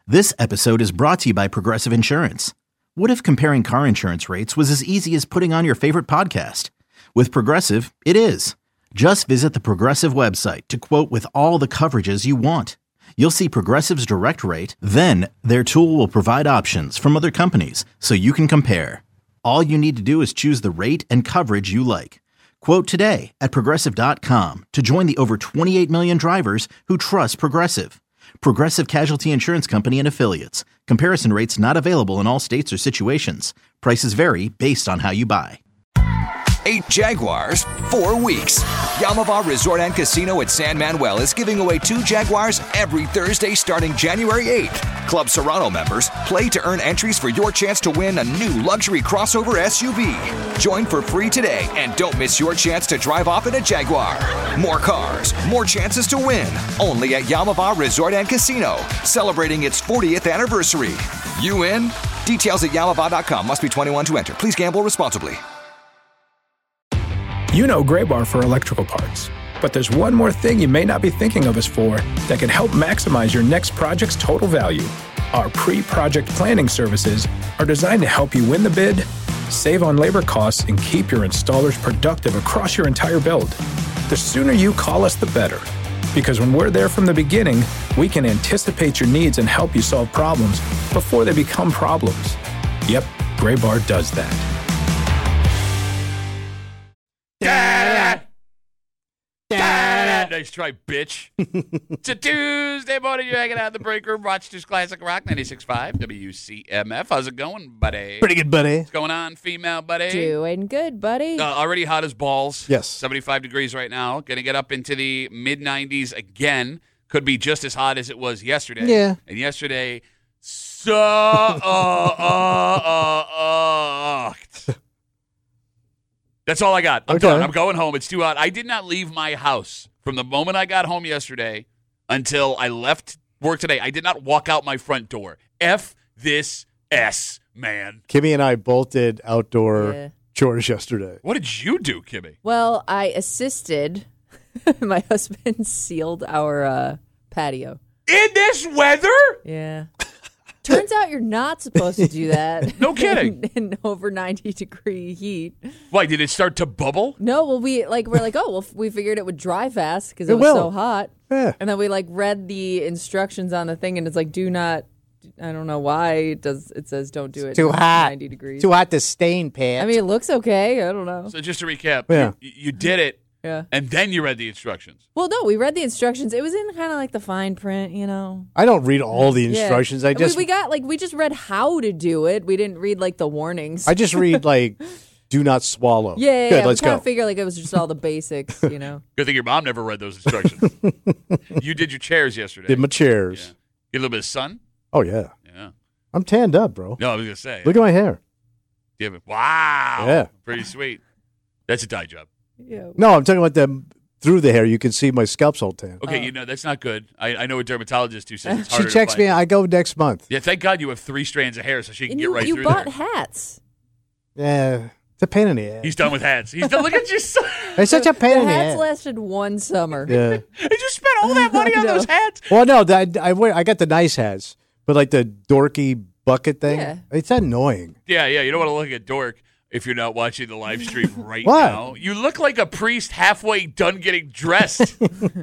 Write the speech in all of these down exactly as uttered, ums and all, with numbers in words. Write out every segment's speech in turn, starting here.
This episode is brought to you by Progressive Insurance. What if comparing car insurance rates was as easy as putting on your favorite podcast? With Progressive, it is. Just visit the Progressive website to quote with all the coverages you want. You'll see Progressive's direct rate, then their tool will provide options from other companies so you can compare. All you need to do is choose the rate and coverage you like. Quote today at progressive dot com to join the over twenty-eight million drivers who trust Progressive. Progressive Casualty Insurance Company and Affiliates. Comparison rates not available in all states or situations. Prices vary based on how you buy. Eight Jaguars, four weeks. Yamava Resort and Casino at San Manuel is giving away two Jaguars every Thursday starting January eighth. Club Serrano members play to earn entries for your chance to win a new luxury crossover S U V. Join for free today and don't miss your chance to drive off in a Jaguar. More cars, more chances to win. Only at Yamava Resort and Casino, celebrating its fortieth anniversary. You in? Details at yamava dot com. Must be twenty-one to enter. Please gamble responsibly. You know Gray Bar for electrical parts, but there's one more thing you may not be thinking of us for that can help maximize your next project's total value. Our pre-project planning services are designed to help you win the bid, save on labor costs, and keep your installers productive across your entire build. The sooner you call us, the better. Because when we're there from the beginning, we can anticipate your needs and help you solve problems before they become problems. Yep, Gray Bar does that. Da, da, da, nice try, bitch. It's a Tuesday morning. You're hanging out in the break room. Rochester's Classic Rock ninety-six point five W C M F. How's it going, buddy? Pretty good, buddy. What's going on, female buddy? Doing good, buddy. Uh, already hot as balls. Yes. seventy-five degrees right now. Going to get up into the mid nineties again. Could be just as hot as it was yesterday. Yeah. And yesterday, so uh, uh, uh, uh, That's all I got. I'm Okay. done. I'm going home. It's too hot. I did not leave my house from the moment I got home yesterday until I left work today. I did not walk out my front door. F this S, man. Kimmy and I both did outdoor Yeah. chores yesterday. What did you do, Kimmy? Well, I assisted. My husband sealed our uh, patio. In this weather? Yeah. Turns out you're not supposed to do that. No kidding. In, in over ninety degree heat. Why, did it start to bubble? No, well, we like we're like, oh, well, we figured it would dry fast because it, It was will. so hot. Yeah. And then we like read the instructions on the thing, and it's like, do not. I don't know why it does. It says don't do it. Too in hot. ninety degrees. Too hot to stain pants. I mean, it looks okay. I don't know. So just to recap, Yeah. you, you did it, Yeah. and then you read the instructions. Well, no, we read the instructions. It was in kind of like the fine print, you know. I don't read all the Yeah. instructions. I We- just we, got like we just read how to do it. We didn't read like the warnings. I just read like do not swallow. yeah, yeah, Good, yeah. let's we kind go. of figure like it was just all the basics, you know. Good thing your mom never read those instructions. You did your chairs yesterday. Did my chairs. Yeah. Get a little bit of sun? Oh yeah. Yeah. I'm tanned up, bro. No, I was going to say. Look at my hair. You have a- wow. Yeah. Pretty sweet. That's a dye job. Yeah. No, I'm talking about them through the hair. You can see my scalp's all tan. Okay, you know, that's not good. I, I know a dermatologist who says it's She harder checks to me. find. I go next month. Yeah, thank God you have three strands of hair so she can And get you, right you through bought there. hats. Yeah, it's a pain in the ass. He's done with hats. He's done. Look at you. son. It's such a pain The in the hats ass. lasted one summer. Yeah. And you spent all that money on I know. those hats? Well, no, that, I wear. I got the nice hats, but like the dorky bucket thing. Yeah. It's annoying. Yeah, yeah. You don't want to look at dork if you're not watching the live stream right What? now. You look like a priest halfway done getting dressed.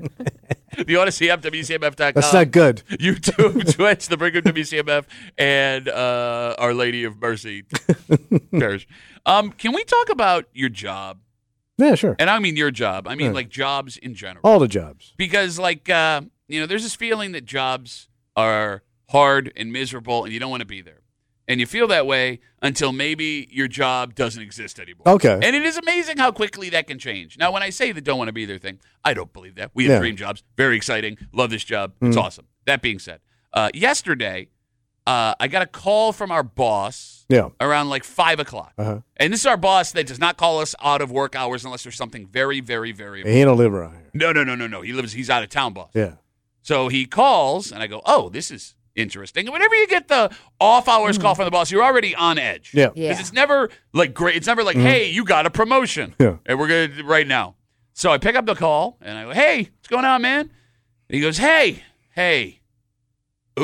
The Odyssey app, W C M F dot com. That's not good. YouTube, Twitch, the Brigham W C M F, and uh, Our Lady of Mercy Parish. Um, can we talk about your job? Yeah, sure. And I mean your job. I mean Yeah. like jobs in general. All the jobs. Because like uh, you know, there's this feeling that jobs are hard and miserable, and you don't want to be there. And you feel that way until maybe your job doesn't exist anymore. Okay. And it is amazing how quickly that can change. Now, when I say the don't want to be there thing, I don't believe that. We have Yeah. dream jobs. Very exciting. Love this job. It's Mm. awesome. That being said, uh, yesterday, uh, I got a call from our boss Yeah. around like five o'clock. Uh-huh. And this is our boss that does not call us out of work hours unless there's something very, very, very important. He don't live around here. No, no, no, no, no. He lives, he's out of town, boss. Yeah. So he calls, and I go, oh, this is interesting. And whenever you get the off hours call from the boss, you're already on edge. Yeah. Because Yeah. it's never like great. It's never like, hey, you got a promotion. Yeah. And we're going to right now. So I pick up the call, and I go, hey, what's going on, man? And he goes, hey, hey, ooh.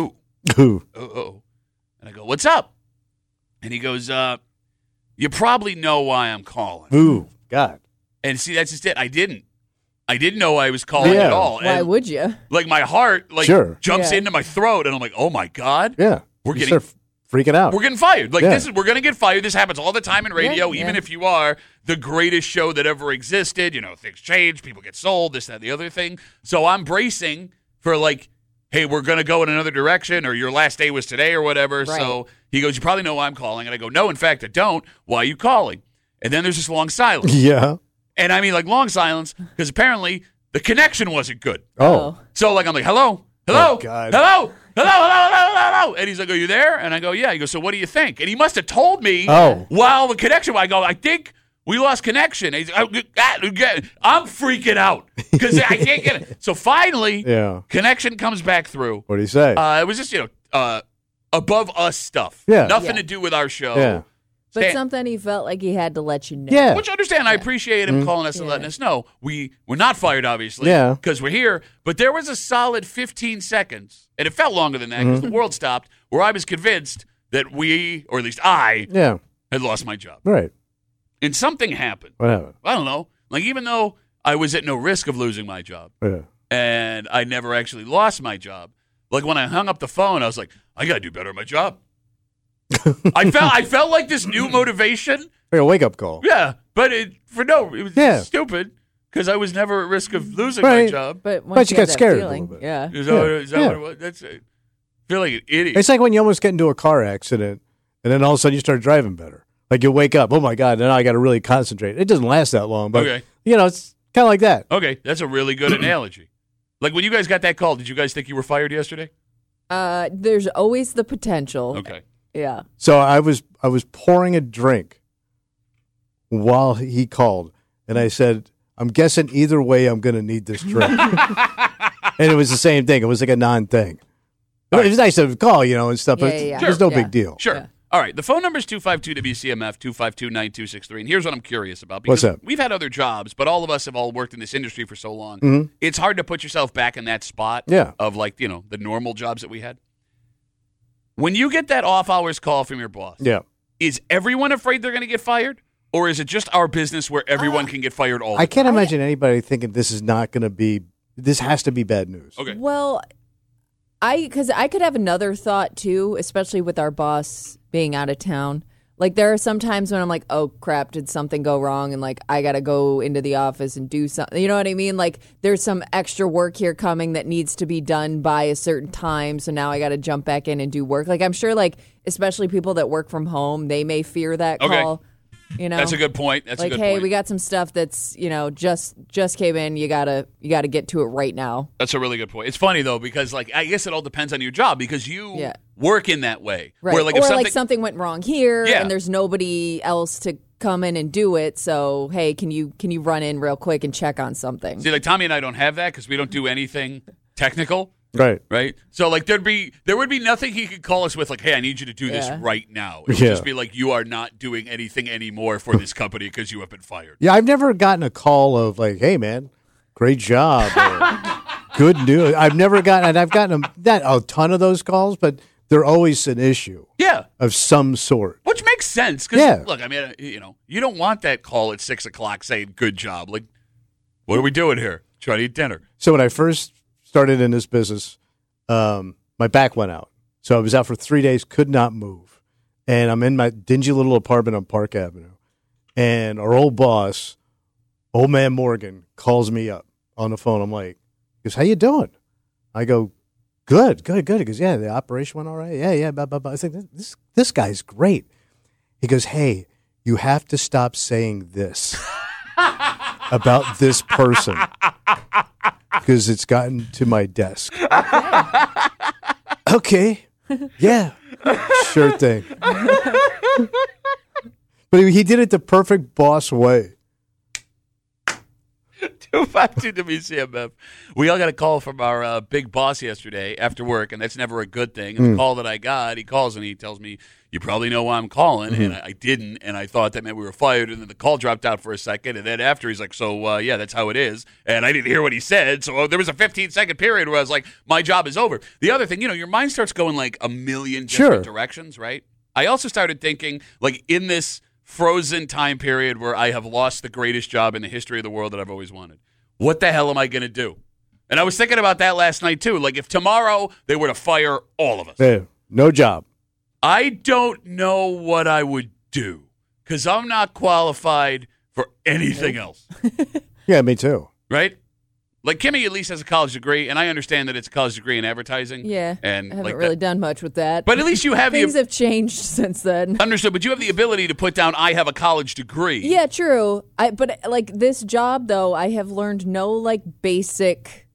Ooh. oh, and I go, what's up? And he goes, uh, you probably know why I'm calling. Ooh, God. And see, that's just it. I didn't. I didn't know I was calling Yeah. at all. Why and, would you? like, my heart, like, Sure. jumps Yeah. into my throat, and I'm like, oh, my God. Yeah. We're You getting start freaking out. We're getting fired. Like Yeah. this is we're gonna get fired. This happens all the time in radio, Yeah, even yeah. if you are the greatest show that ever existed. You know, things change, people get sold, this, that, the other thing. So I'm bracing for like, hey, we're gonna go in another direction, or your last day was today or whatever. Right. So he goes, you probably know why I'm calling. And I go, no, in fact, I don't. Why are you calling? And then there's this long silence. Yeah. And I mean like long silence, because apparently the connection wasn't good. Oh. So like I'm like, hello, hello, Oh, God. hello, hello, hello, hello, hello. And he's like, are you there? And I go, yeah. He goes, so what do you think? And he must have told me Oh. while the connection, I go, I think we lost connection. And he's like, I'm freaking out because I can't get it. So finally, Yeah. connection comes back through. What do you say? Uh, it was just, you know, uh, above us stuff. Yeah. Nothing Yeah. to do with our show. yeah. But Stan- something he felt like he had to let you know. Yeah. Which I understand. I appreciate him calling us and Yeah. letting us know. We we're not fired, obviously, Yeah. because we're here. But there was a solid fifteen seconds, and it felt longer than that because the world stopped, where I was convinced that we, or at least I, Yeah. had lost my job. Right. And something happened. What happened? I don't know. Like, even though I was at no risk of losing my job, Yeah. and I never actually lost my job, like when I hung up the phone, I was like, I got to do better at my job. I felt I felt like this new motivation. Like a wake up call. Yeah, but it, for no, it was Yeah. stupid because I was never at risk of losing my Right. job. But once But you have got that scared a feeling, little bit. Yeah. Is that, Yeah. what, is that Yeah. what it was? That's I feel like an idiot. It's like when you almost get into a car accident and then all of a sudden you start driving better. Like you wake up, oh my God, now I got to really concentrate. It doesn't last that long, but Okay. you know, it's kind of like that. Okay, that's a really good analogy. Like when you guys got that call, did you guys think you were fired yesterday? Uh, there's always the potential. Okay. Yeah. So I was I was pouring a drink while he called, and I said, I'm guessing either way I'm going to need this drink. And it was the same thing. It was like a non-thing. But It was nice to call, you know, and stuff, but Yeah, yeah, yeah. there's no Sure. big Yeah. deal. Sure. Yeah. All right. The phone number is two five two W C M F, two five two, nine two six three. And here's what I'm curious about. What's Because that? we've had other jobs, but all of us have all worked in this industry for so long. It's hard to put yourself back in that spot Yeah. of like, you know, the normal jobs that we had. When you get that off hours call from your boss, Yeah. is everyone afraid they're going to get fired? Or is it just our business where everyone can get fired all the I can't time? imagine anybody thinking this is not going to be, this has to be bad news. Okay. Well, I because I could have another thought too, especially with our boss being out of town. Like there are some times when I'm like, oh crap, did something go wrong? And like I gotta go into the office and do something. You know what I mean? Like there's some extra work here coming that needs to be done by a certain time. So now I gotta jump back in and do work. Like I'm sure, like especially people that work from home, they may fear that Okay. call. You know, That's a good point. That's like, a good hey, point. we got some stuff that's you know just just came in. You gotta you gotta get to it right now. That's a really good point. It's funny though because like I guess it all depends on your job because you Yeah. work in that way. Right. Where like or if something like something went wrong here Yeah. and there's nobody else to come in and do it. So, hey, can you can you run in real quick and check on something? see like Tommy and I don't have that because we don't do anything technical, Right. right? So like there'd be there would be nothing he could call us with like, hey, I need you to do this Yeah. right now. It would Yeah. just be like you are not doing anything anymore for this company because you have been fired. Yeah, I've never gotten a call of like, "Hey, man, great job," or "Good news." I've never gotten, and I've gotten a, not a ton of those calls, but they're always an issue Yeah. of some sort. Which makes sense because Yeah. look, I mean, you know, you don't want that call at six o'clock saying "good job." Like, what are we doing here? Trying to eat dinner. So when I first started in this business, um, my back went out, so I was out for three days, could not move, and I'm in my dingy little apartment on Park Avenue, and our old boss, old man Morgan, calls me up on the phone. I'm like, he goes, "How you doing?" I go, Good, good, good. He goes, yeah, the operation went all right. Yeah, yeah, blah, blah, blah. I think this this guy's great. He goes, hey, you have to stop saying this about this person because it's gotten to my desk. Okay, yeah, sure thing. But he did it the perfect boss way. two five two W C M F. We all got a call from our uh, big boss yesterday after work, and that's never a good thing. And mm. the call that I got, he calls and he tells me, you probably know why I'm calling, mm-hmm. and I, I didn't, and I thought that meant we were fired, and then the call dropped out for a second, and then after he's like, so, uh, yeah, that's how it is, and I didn't hear what he said, so there was a fifteen-second period where I was like, my job is over. The other thing, you know, your mind starts going like a million different sure. directions, right? I also started thinking, like, in this frozen time period where I have lost the greatest job in the history of the world that I've always wanted, what the hell am I going to do? And I was thinking about that last night, too. Like, if tomorrow they were to fire all of us. Hey, no job. I don't know what I would do because I'm not qualified for anything else. Yeah, me too. Right? Like, Kimmy at least has a college degree, and I understand that it's a college degree in advertising. Yeah, and I haven't like really that. done much with that. But at least you have Things the... have changed since then. Understood, but you have the ability to put down, I have a college degree. Yeah, true. I But, like, this job, though, I have learned no, like, basic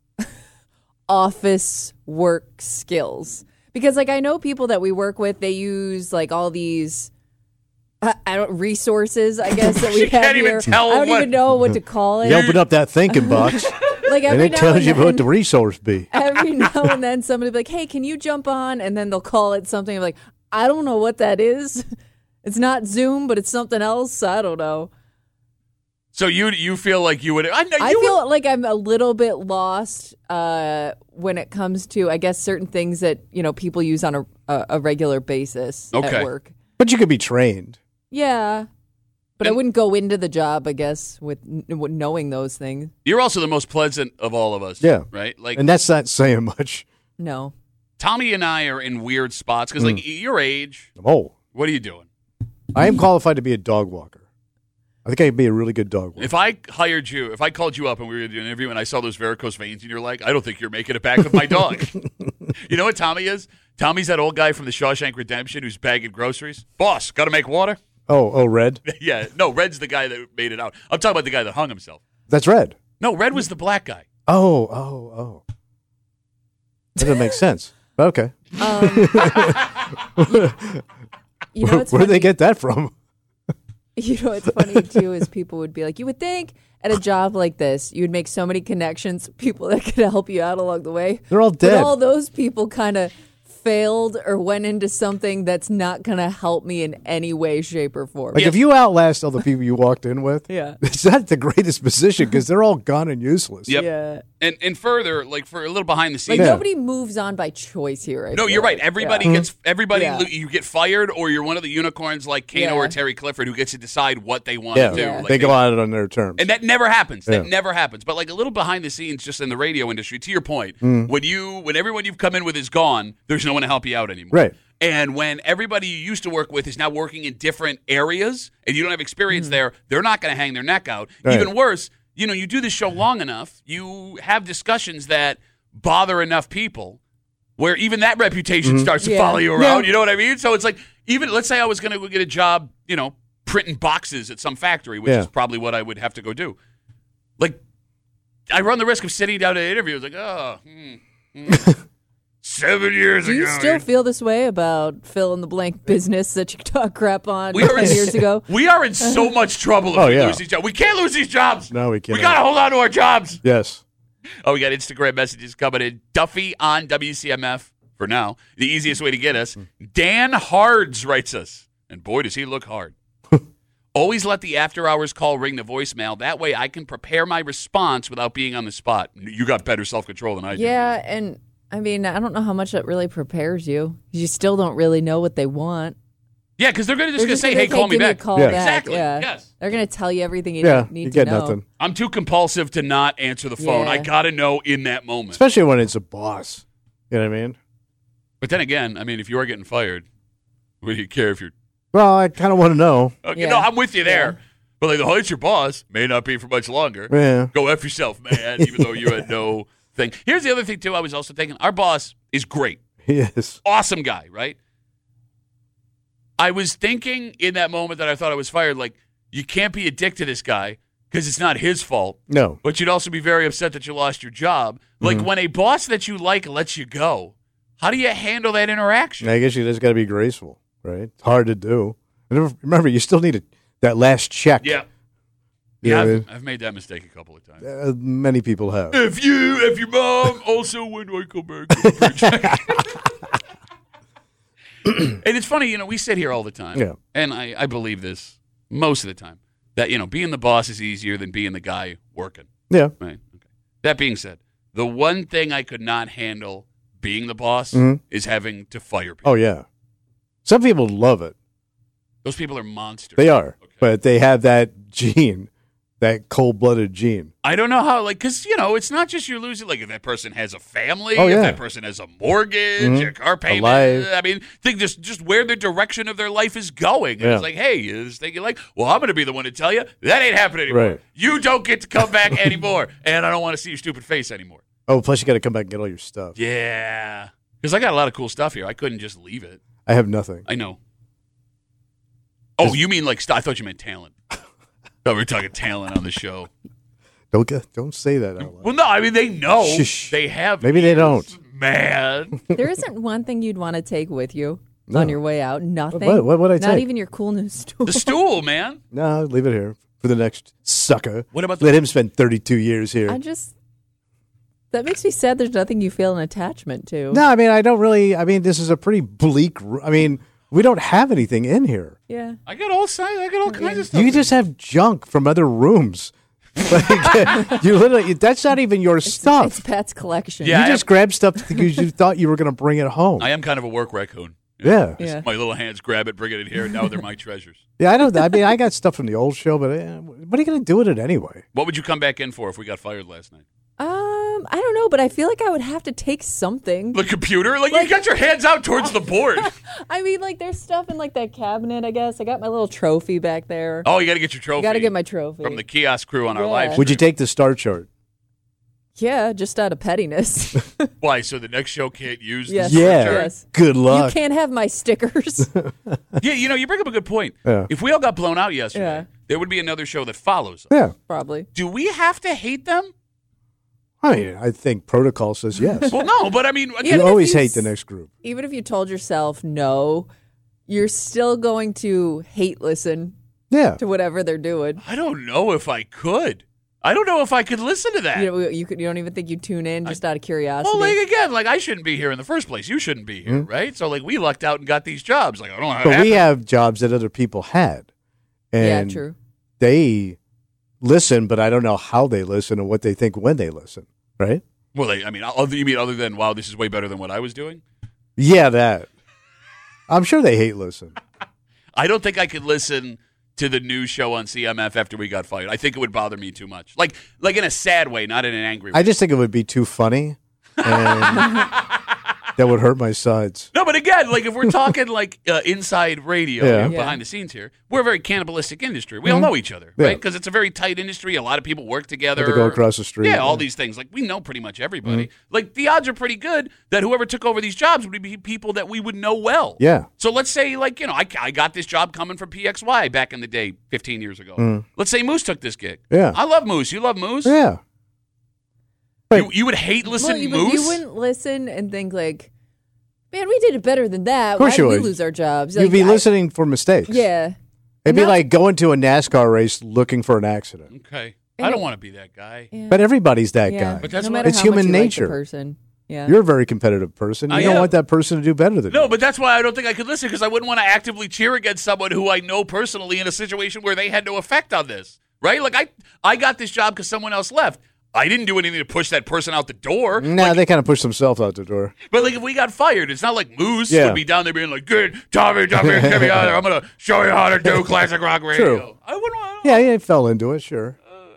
office work skills. Because, like, I know people that we work with, they use, like, all these, I, I don't, resources, I guess, that we you have can't here. even tell I don't what... even know what to call it. You open up that thinking box, like, and every it now tells and you then, what the resource be. Every now and then, somebody will be like, hey, can you jump on? And then they'll call it something like, I don't know what that is. It's not Zoom, but it's something else. I don't know. So you you feel like you would... I, know, you I feel would, like I'm a little bit lost uh, when it comes to, I guess, certain things that, you know, people use on a, a, a regular basis okay. at work. But you could be trained. Yeah. But and, I wouldn't go into the job, I guess, with, with knowing those things. You're also the most pleasant of all of us. Yeah. Right? Like, and that's not saying much. No. Tommy and I are in weird spots because, mm. like, your age... Oh. What are you doing? I am qualified to be a dog walker. I think I could be a really good dog walker. If I hired you, if I called you up and we were going to do an interview and I saw those varicose veins in your leg, I don't think you're making it back with my dog. You know what Tommy is? Tommy's that old guy from the Shawshank Redemption who's bagging groceries. Boss, got to make water? Oh, oh, Red? Yeah. No, Red's the guy that made it out. I'm talking about the guy that hung himself. That's Red. No, Red was the black guy. Oh, oh, oh. That doesn't make sense. But okay. Um, you know, Where did they get that from? You know what's funny, too, is people would be like, you would think at a job like this, you would make so many connections, people that could help you out along the way. They're all dead. But all those people kind of failed or went into something that's not going to help me in any way, shape, or form. Like, yeah. if you outlast all the people you walked in with, yeah. it's not the greatest position because they're all gone and useless. Yep. Yeah. And and further, like for a little behind the scenes. Like, Yeah. nobody moves on by choice here. I No, feel you're right. like. Everybody Yeah. gets everybody. Yeah. You get fired, or you're one of the unicorns like Kano Yeah. or Terry Clifford who gets to decide what they want Yeah, to do. Yeah. Like, they go out on their terms. And that never happens. That Yeah. never happens. But like a little behind the scenes, just in the radio industry. To your point, Mm. when you when everyone you've come in with is gone, there's no one to help you out anymore. Right. And when everybody you used to work with is now working in different areas, and you don't have experience Mm. there, they're not going to hang their neck out. Right. Even worse, you know, you do this show long enough, you have discussions that bother enough people where even that reputation starts to Yeah. follow you around. Yeah. You know what I mean? So it's like, even let's say I was going to get a job, you know, printing boxes at some factory, which Yeah. is probably what I would have to go do. Like, I run the risk of sitting down at an interview. It's like, oh, hmm, hmm. seven years Do ago. you still feel this way about fill in the blank business that you talk crap on We are ten in- years ago? We are in so much trouble if Oh, we yeah. lose these jobs. We can't lose these jobs. No, we can't. We got to hold on to our jobs. Yes. Oh, we got Instagram messages coming in. Duffy on W C M F for now. The easiest way to get us. Dan Hards writes us. And boy, does he look hard. Always let the after hours call ring the voicemail. That way I can prepare my response without being on the spot. You got better self-control than I do. Yeah, and I mean, I don't know how much that really prepares you. You still don't really know what they want. Yeah, because they're gonna just They're going to just say, gonna hey, be call like, me give back. a call Yeah. back. Exactly, Yeah. yes. They're going to tell you everything you Yeah, need you to get know. nothing. I'm too compulsive to not answer the phone. Yeah. I got to know in that moment. Especially when it's a boss. You know what I mean? But then again, I mean, if you're getting fired, what do you care if you're... Well, I kind of want to know. Okay, Yeah. no, I'm with you there. Yeah. But like, oh, it's your boss. May not be for much longer. Yeah. Go F yourself, man, even though you had no thing. Here's the other thing, too, I was also thinking. Our boss is great. Yes. Awesome guy, right? I was thinking in that moment that I thought I was fired, like, you can't be a dick to this guy because it's not his fault. No. But you'd also be very upset that you lost your job. Like, Mm-hmm. when a boss that you like lets you go, how do you handle that interaction? I guess you just got to be graceful, right? It's hard to do. And remember, you still need a, that last check. Yeah. You Yeah, know what I I've, mean? I've made that mistake a couple of times. Uh, many people have. If you, if your mom, also when do I come back to the paycheck? And it's funny, you know, we sit here all the time, Yeah. and I, I believe this most of the time, that, you know, being the boss is easier than being the guy working. Yeah. Right. Okay. That being said, the one thing I could not handle being the boss Mhm. is having to fire people. Oh, yeah. Some people love it. Those people are monsters. They are. Okay. But they have that gene, that cold-blooded gene. I don't know how, like, because, you know, it's not just you're losing, like, if that person has a family, Oh, if yeah. that person has a mortgage, Mhm. a car payment. life. I mean, think just, just where the direction of their life is going. And Yeah. it's like, hey, is thinking like, well, I'm going to be the one to tell you that ain't happening anymore. Right. You don't get to come back anymore. And I don't want to see your stupid face anymore. Oh, plus you got to come back and get all your stuff. Yeah. Because I got a lot of cool stuff here. I couldn't just leave it. I have nothing. I know. Oh, you mean like, st- I thought you meant talent. Oh, we were talking talent on the show. Don't get, don't say that out loud. Well, no, I mean, they know. Shush. They have. Maybe they don't. Man. There isn't one thing you'd want to take with you No. on your way out. Nothing. What- what would I Not take? even your cool new stool. The stool, man. No, leave it here for the next sucker. What about the- Let him spend thirty-two years here. I just that makes me sad. There's nothing you feel an attachment to. No, I mean, I don't really. I mean, this is a pretty bleak. r- I mean, we don't have anything in here. Yeah. I got all sides. I got all kinds of stuff. You just have junk from other rooms. Like, you literally, that's not even your stuff. It's Pat's collection. Yeah. you I just have- grabbed stuff because you thought you were going to bring it home. I am kind of a work raccoon. yeah. Yeah. My little hands grab it, bring it in here, and now they're my treasures. Yeah, I don't. I mean, I got stuff from the old show, but eh, what are you going to do with it anyway? What would you come back in for if we got fired last night? Um, I don't know, but I feel like I would have to take something. The computer? Like, you got your hands out towards the board. I mean, like there's stuff in like that cabinet. I guess I got my little trophy back there. Oh, you got to get your trophy. Got to get my trophy. From the kiosk crew on our Yeah. live Would you stream. take the star chart? Yeah, just out of pettiness. Why? So the next show can't use Yes. the Yeah. chart? Yes. Good You luck. can't have my stickers. Yeah, you know, you bring up a good point. Yeah. If we all got blown out yesterday, Yeah. there would be another show that follows us. Yeah. Probably. Do we have to hate them? I mean, I think protocol says yes. Well, no, but I mean, You again, if always you hate s- the next group. Even if you told yourself no, you're still going to hate listen Yeah. to whatever they're doing. I don't know if I could. I don't know if I could listen to that. You know, you could. You don't even think you tune in just out of curiosity. Well, like again, like I shouldn't be here in the first place. You shouldn't be here, right? So like we lucked out and got these jobs. Like I don't know how. But it we happened. have jobs that other people had. yeah, And true. they listen, but I don't know how they listen and what they think when they listen, right? Well, they, I mean, other, you mean other than wow, this is way better than what I was doing? Yeah, that. I'm sure they hate listen. I don't think I could listen to the news show on C M F after we got fired. I think it would bother me too much, like like in a sad way, not in an angry way. I just think it would be too funny. And that would hurt my sides. No, but again, like if we're talking like uh, inside radio, Yeah. you know, Yeah. behind the scenes here, we're a very cannibalistic industry. We all know each other, Yeah. right? Because it's a very tight industry. A lot of people work together. Have to go across the street. Yeah, all Yeah. these things. Like we know pretty much everybody. Like the odds are pretty good that whoever took over these jobs would be people that we would know well. Yeah. So let's say, like, you know, I, I got this job coming from P X Y back in the day, fifteen years ago. Let's say Moose took this gig. Yeah. I love Moose. You love Moose? Yeah. You, you would hate listen Well, you, Moose? you wouldn't listen and think like, man, we did it better than that. Of course Why you did we would. lose our jobs? You'd Like, be I- listening for mistakes. Yeah. It'd be Not- like going to a NASCAR race looking for an accident. Okay. And I don't it- want to be that guy. yeah. But everybody's that yeah. guy. But that's no what- matter It's how much human you like the nature. person. Yeah. You're a very competitive person. You I don't am. want that person to do better than No, you. but that's why I don't think I could listen because I wouldn't want to actively cheer against someone who I know personally in a situation where they had no effect on this, right? Like I, I got this job because someone else left. I didn't do anything to push that person out the door. Nah, they kind of push themselves out the door. But like if we got fired, it's not like Moose Yeah. would be down there being like, "Good, Tommy, Tommy, get me out of there. I'm gonna show you how to do classic rock radio." True. I wouldn't want. Yeah, he fell into it, sure.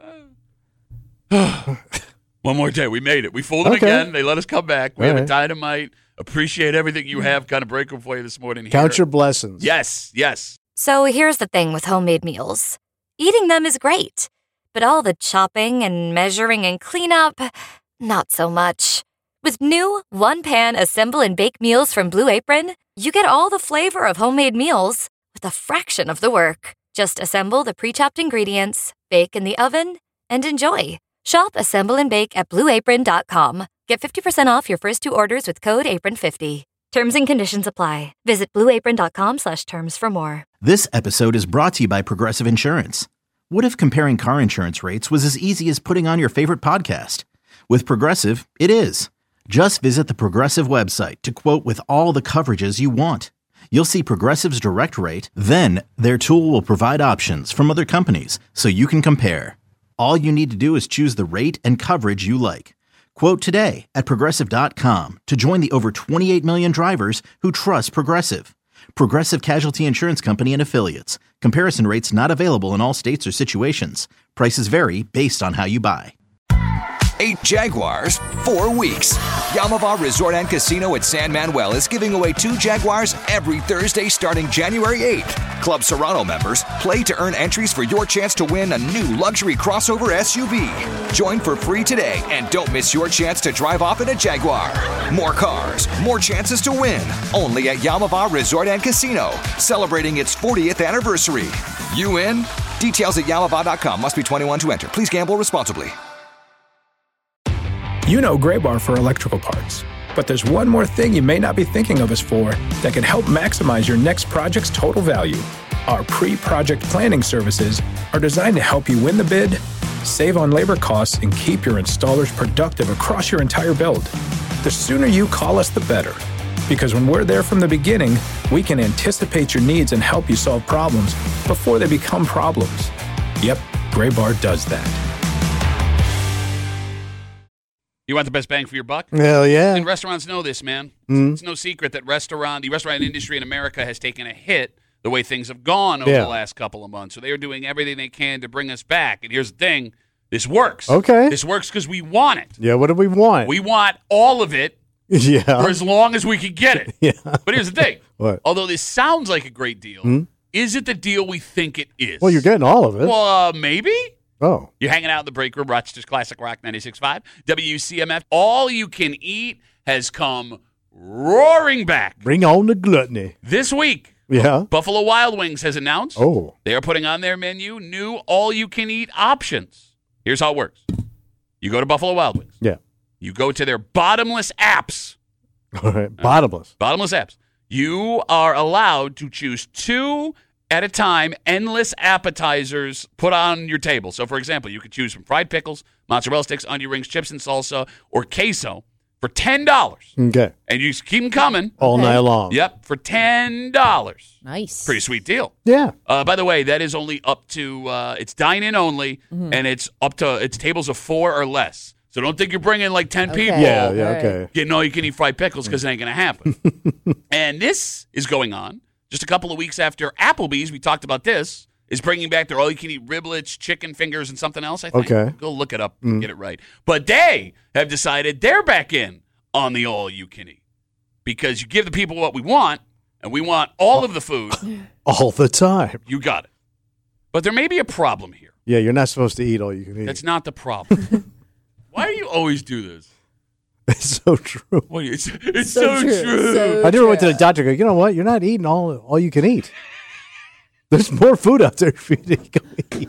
One more day, we made it. We fooled them Okay. again. They let us come back. We All have a right. dynamite. Appreciate everything you have. Kind of break them for you this morning. Here. Count your blessings. Yes, yes. So here's the thing with homemade meals. Eating them is great, but all the chopping and measuring and cleanup, not so much. With new one-pan assemble and bake meals from Blue Apron, you get all the flavor of homemade meals with a fraction of the work. Just assemble the pre-chopped ingredients, bake in the oven, and enjoy. Shop Assemble and Bake at blue apron dot com. Get fifty percent off your first two orders with code apron fifty. Terms and conditions apply. Visit blue apron dot com slash terms for more. This episode is brought to you by Progressive Insurance. What if comparing car insurance rates was as easy as putting on your favorite podcast? With Progressive, it is. Just visit the Progressive website to quote with all the coverages you want. You'll see Progressive's direct rate, then their tool will provide options from other companies so you can compare. All you need to do is choose the rate and coverage you like. Quote today at Progressive dot com to join the over twenty-eight million drivers who trust Progressive. Progressive Casualty Insurance Company and Affiliates. Comparison rates not available in all states or situations. Prices vary based on how you buy. Eight Jaguars, four weeks. Yamava Resort and Casino at San Manuel is giving away two Jaguars every Thursday starting January eighth. Club Serrano members play to earn entries for your chance to win a new luxury crossover S U V. Join for free today and don't miss your chance to drive off in a Jaguar. More cars, more chances to win. Only at Yamava Resort and Casino, celebrating its fortieth anniversary. You in? Details at yamava dot com. Must be twenty-one to enter. Please gamble responsibly. You know Gray Bar for electrical parts, but there's one more thing you may not be thinking of us for that can help maximize your next project's total value. Our pre-project planning services are designed to help you win the bid, save on labor costs, and keep your installers productive across your entire build. The sooner you call us, the better. Because when we're there from the beginning, we can anticipate your needs and help you solve problems before they become problems. Yep, Gray Bar does that. You want the best bang for your buck? Hell yeah. And restaurants know this, man. Mm-hmm. It's no secret that restaurant, the restaurant industry in America has taken a hit the way things have gone over Yeah. the last couple of months. So they are doing everything they can to bring us back. And here's the thing. This works. Okay. This works because we want it. Yeah, what do we want? We want all of it yeah. for as long as we can get it. Yeah. But here's the thing. What? Although this sounds like a great deal, Hmm? is it the deal we think it is? Well, you're getting all of it. Well, uh, maybe. oh. You're hanging out in the break room, Rochester's Classic Rock ninety-six point five, W C M F. All you can eat has come roaring back. Bring on the gluttony. This week, Yeah. Buffalo Wild Wings has announced Oh. they are putting on their menu new all-you-can-eat options. Here's how it works. You go to Buffalo Wild Wings. Yeah. You go to their bottomless apps. All right. Bottomless. Bottomless apps. You are allowed to choose two at a time, endless appetizers put on your table. So, for example, you could choose from fried pickles, mozzarella sticks, onion rings, chips and salsa, or queso for ten dollars. Okay. And you just keep them coming. All Okay. night long. Yep, for ten dollars. Nice. Pretty sweet deal. Yeah. Uh, by the way, that is only up to, uh, it's dine-in only, Mm-hmm. and it's up to, it's tables of four or less. So don't think you're bringing like ten Okay. people. Yeah, yeah, All right. okay. Getting all you can eat fried pickles because it ain't going to happen. And this is going on just a couple of weeks after Applebee's, we talked about this, is bringing back their all you can eat riblets, chicken fingers, and something else, I think. Okay. Go look it up and get it right. But they have decided they're back in on the all you can eat because you give the people what we want, and we want all of the food. All the time. You got it. But there may be a problem here. Yeah, you're not supposed to eat all you can eat. That's not the problem. Why do you always do this? It's so true. Well, it's it's so, true. So I never went to true. the doctor. Go, you know what? You're not eating all all you can eat. There's more food out there for you to go eat.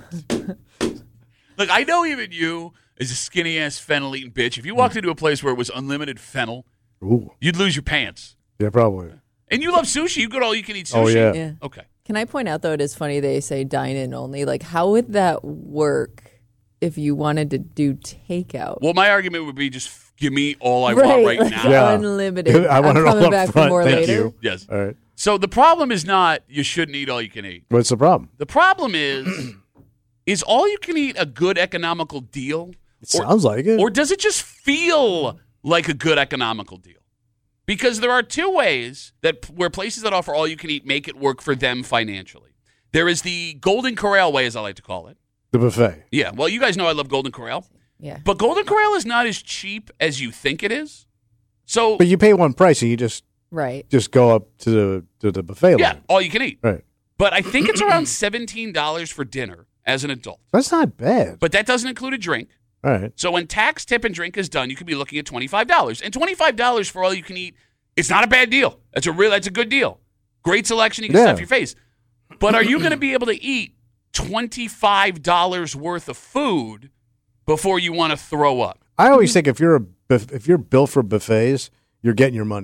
Look, I know even you, as a skinny ass fennel eating bitch, if you walked into a place where it was unlimited fennel, Ooh, you'd lose your pants. yeah, probably. And you love sushi. You go to all you can eat sushi. Oh yeah. Yeah. Okay. Can I point out, though, it is funny they say dine-in only. Like, how would that work if you wanted to do takeout? Well, my argument would be just f- give me all I want right like, now. Yeah. Unlimited. I want I'm it all coming up back front. for more Thank later. you. Yes. All right. So the problem is not you shouldn't eat all you can eat. What's the problem? The problem is, is all you can eat a good economical deal? It sounds like it. Or does it just feel like a good economical deal? Because there are two ways that where places that offer all you can eat make it work for them financially. There is the Golden Corral way, as I like to call it. the buffet. Yeah, well, you guys know I love Golden Corral. Yeah. But Golden Corral is not as cheap as you think it is. So, But you pay one price and you just Right. just go up to the to the buffet yeah, line. all you can eat. Right. But I think it's around seventeen dollars for dinner as an adult. That's not bad. But that doesn't include a drink. All right. So when tax, tip, and drink is done, you could be looking at twenty-five dollars. And twenty-five dollars for all you can eat, it's not a bad deal. That's a real, that's a good deal. Great selection. You can Yeah. stuff your face. But are you going to be able to eat twenty-five dollars worth of food before you want to throw up? I always think if you're a buff- if you're built for buffets, you're getting your money's worth.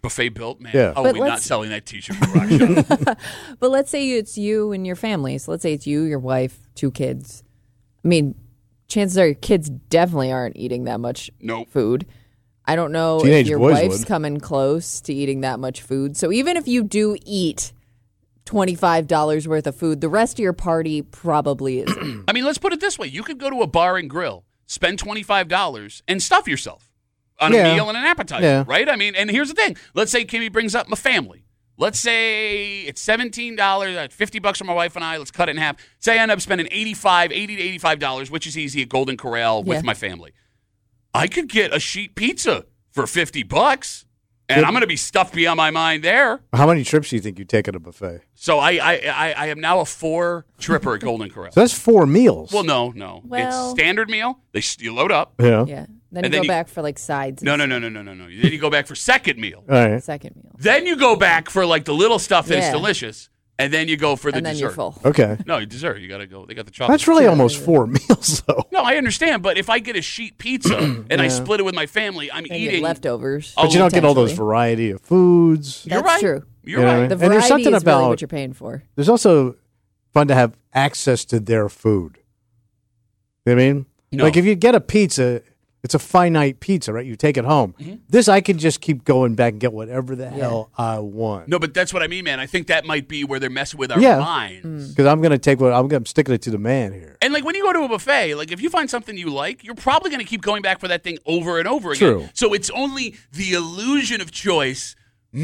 Buffet built, man. Yeah. Oh, But we're not let's- selling that T-shirt for Rock Show. But let's say it's you and your family. So let's say it's you, your wife, two kids. I mean, chances are your kids definitely aren't eating that much Nope. food. I don't know Teenage if your boys wife's would. coming close to eating that much food. So even if you do eat twenty-five dollars worth of food, the rest of your party probably isn't. I mean, let's put it this way: you could go to a bar and grill, spend twenty-five dollars, and stuff yourself on Yeah. a meal and an appetizer, Yeah. right? I mean, and here's the thing: let's say Kimmy brings up my family. Let's say it's seventeen dollars, uh, fifty bucks for my wife and I. Let's cut it in half. Say I end up spending eighty-five, eighty to eighty-five dollars, which is easy at Golden Corral with Yeah. my family. I could get a sheet pizza for fifty bucks, and I'm going to be stuffed beyond my mind there. How many trips do you think you take at a buffet? So I, I, I, I am now a four tripper at Golden Corral. So that's four meals. Well, no, no. Well- it's standard meal. They you load up. yeah. Yeah. Then And you then go you- back for like sides. and No, no, no, no, no, no, no. Then you go back for second meal. All right. Second meal. Then you go back for like the little stuff that is Yeah. delicious, and then you go for the And then dessert. you're full. Okay. No, you dessert. You gotta go. They got the chocolate. That's really almost four meals, though. No, I understand, but if I get a sheet pizza and I split it with my family, I'm And you eating get leftovers. Oh, But you don't get all those potentially. variety of foods. You're That's right. true. You're You know what I right. mean? The And variety there's something is really about- what you're paying for. There's also fun to have access to their food. You know what I mean? No. Like if you get a pizza, it's a finite pizza, right? You take it home. Mm-hmm. This, I can just keep going back and get whatever the hell I want. No, but that's what I mean, man. I think that might be where they're messing with our Yeah. minds. Because I'm going to take what I'm, I'm sticking it to the man here. And like when you go to a buffet, like if you find something you like, you're probably going to keep going back for that thing over and over again. True. So it's only the illusion of choice,